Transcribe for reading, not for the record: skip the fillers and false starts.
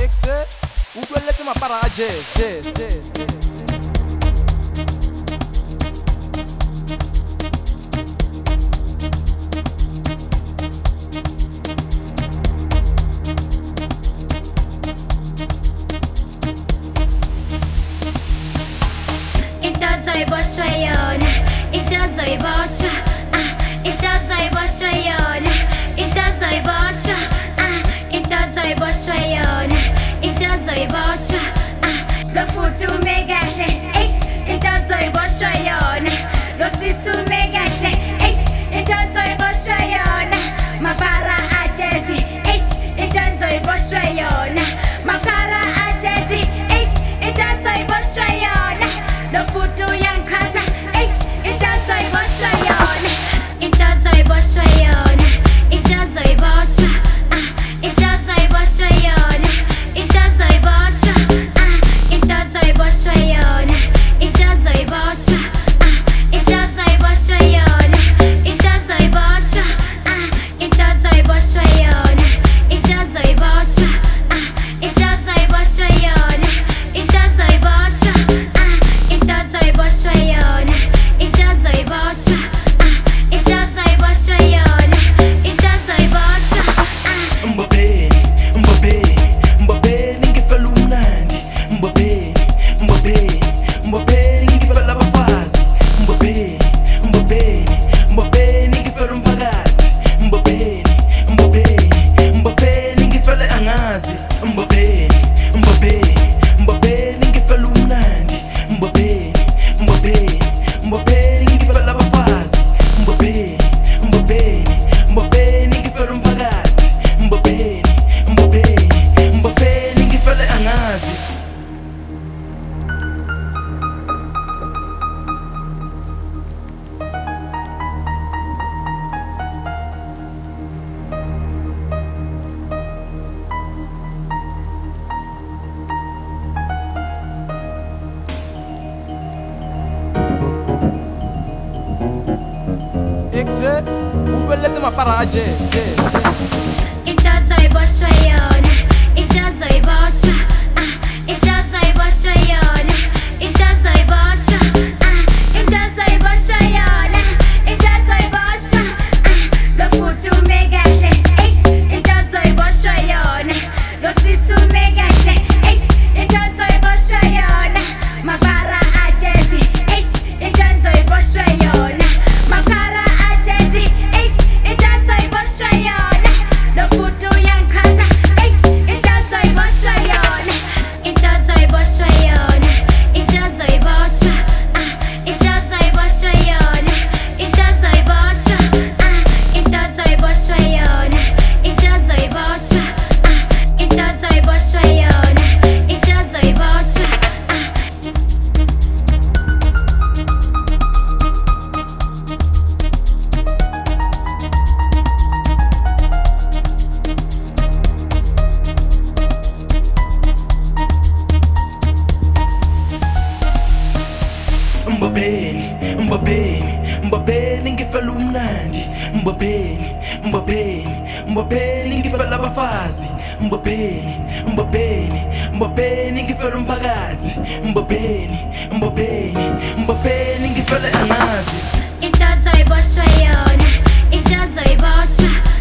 Exe, ukweletse mapara a jazz. Itazoy boşver yona, itazoy boşver, itazoy boşver yona, itazoy boşver, itazoy boşver yona, itazoy boşver, lo putu megahle, itazoy boşver yona, lo sisu megahle, itazoy boşver yona, mapara achezi, itazoy boşver yona, mapara achezi, itazoy boşver yona. Lo putu yang kaza, itazoy boşver yona, itazoy boşver yona, itazoy boşver, itazoy boşver yona, itazoy boşver, itazoy boşver yona, itazoy boşver, itazoy boşver yona, itazoy boşver, itazoy boşver yona, itazoy boşver, itazoy boşver yona, itazoy boşver. Itazoy boşver yona, itazoy boşver, itazoy boşver yona, itazoy boşver. Mbabeni ngifela umnandi. Mbabeni ngifela abafazi. Mbabeni ngifela umphakathi. Mbabeni ngifela angazi. Mbabeni ngifela umnandi. Mbabeni ngifela abafazi. Mbabeni ngifela umphakathi. Mbabeni ngifela angazi. Exe, ukweletse mapara a jazz. Itazoy boşver yona, itazoy boşver, itazoy boşver yona, itazoy boşver, itazoy boşver yona, itazoy boşver, lo putu megahle, itazoy boşver yona, lo sisu megahle, itazoy boşver yona, mapara achezi, itazoy boşver yona, mapara achezi, itazoy boşver yona. Lo putu yang kaza, itazoy boşver yona, itazoy boşver yona, itazoy boşver, itazoy boşver yona, itazoy boşver, itazoy boşver yona, itazoy boşver, itazoy boşver yona, itazoy boşver. Mbabeni ngifela umnandi. Mbabeni ngifela abafazi. Mbabeni ngifela umphakathi. Mbabeni ngifela angazi. Itazoy boşver yona, itazoy boşver,